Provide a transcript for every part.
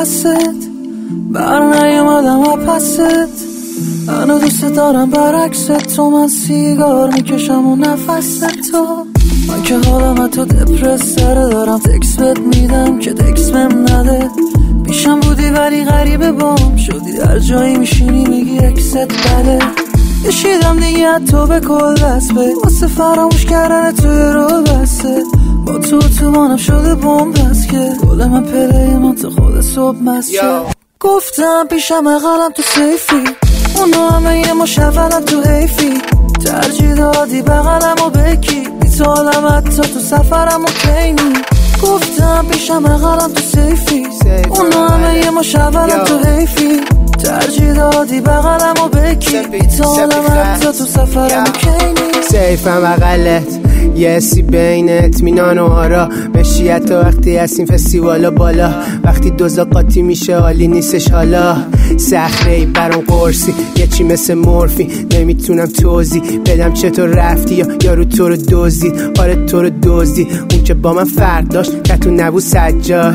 نفست بر نیومدم پست منو دوست دارم برعکست تو من سیگار میکشم و نفست تو من که حالم تو دپرس سره دارم تکس بهت میدم که تکس بهم نده پیشم بودی ولی غریبه بام شدی هر جایی میشینی میگی اکست بده کشیدم دیگه تو به کل دست به واسه فراموش کردن توی رو بسته با تو مانم شده بوم بس که گل من پله من تا خود صبح مسته گفتم پیشم اقلم تو سیفی اونو همه یه مشولم تو حیفی ترجیح دادی بغلم و بکی بی تو حالم حتی تو سفرم و کینی گفتم پیشم اقلم تو سیفی اونو همه یه مشولم تو حیفی ترجیح دادی بغلم و بکی بی تو حالم حتی تو سفرم و کینی سیفم اقلت یه سی بین اطمینان و آرا مشیت تا وقتی هستیم فستیوالا بالا وقتی دوزا قاطی میشه حالی نیستش حالا صخره‌ای برام قرصی یه چی مثل مورفی نمیتونم توضیح بدم چطور رفتی یا یارو تو رو دزدید آره تو رو دزدید اون که با من فرق داشت که تو نبود سجاش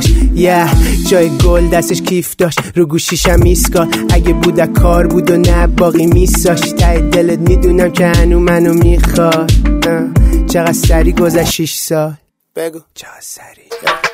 جای گل دستش کیف داشت رو گوشیشم ایسکار اگه بود کار بود و نه باقی میساش ته دلت میدونم که هنو منو میخواد چقدر سری گذشت 6 سال بگو چقدر سری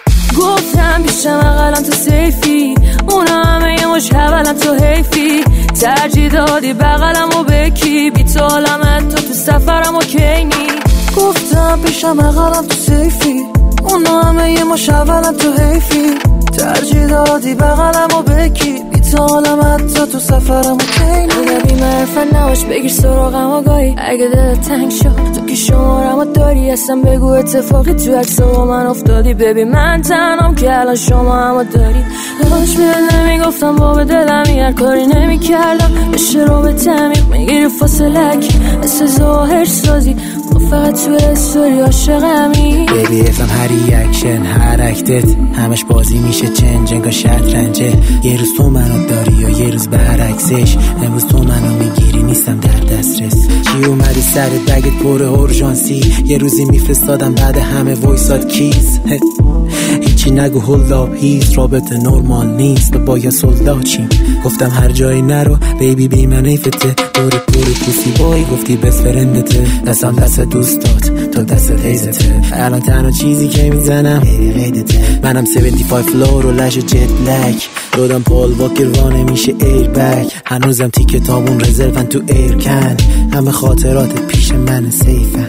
گفتم پیشم اقلم تو سیفی اونا همه یه مش حولم تو حیفی ترجیح دادی بغلم و بکی بی تو حالم تو سفرم و کینی گفتم پیشم اقلم تو سیفی اونا همه یه مش حولم تو حیفی ترجیح دادی بغلم و بکی بی تو حالم حتی تو سفرم و کینی بی معرفت نباش بگیر سراغم و گاهی اگه دلت تنگ شد تو که شمارم و داری اصلا بگو اتفاقی تو عکس با من افتادی ببین من تنم که الان شما هم داری داشت بهت نمیگفتم با به دلم هر کاری نمیکردم بشه رو به تعمیق میگیری فاصلک مثل ظاهر سازی ما فقط تو استوری عاشقمی ببی افم هر ریاکشن هر اکتت همش بازی میشه چنج انگار شطرنجه یه روز تو منو داری یا یه روز برعکسش امروز تو منو میگیری نیستم در دسترس چی اومدی سر بگت پر اورژانسی یه روزی میفرستادم بعد همه وایساد کیز هیچی نگو هولداب هیز رابطه نورمال نیست به باید سلدا چیم گفتم هر جایی نرو بیبی بی من ایفته دور پوسی بای گفتی بس فرندته دستم دست دوستات تو دست حیزته الان تنها چیزی که میزنم غیدته منم 75 فلور و لش جت لک دادم پال واکر وانه میشه ایر بک هنوزم تیکه تابون رزرون تو ایر کن همه خاطرات پیش من سیفن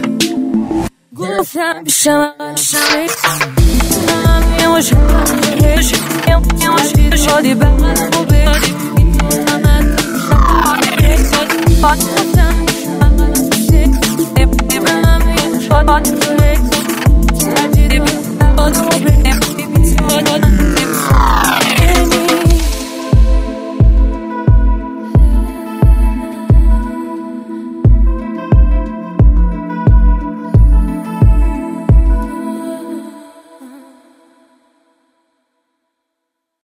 گفتم پیشم شادی بغلم و بگی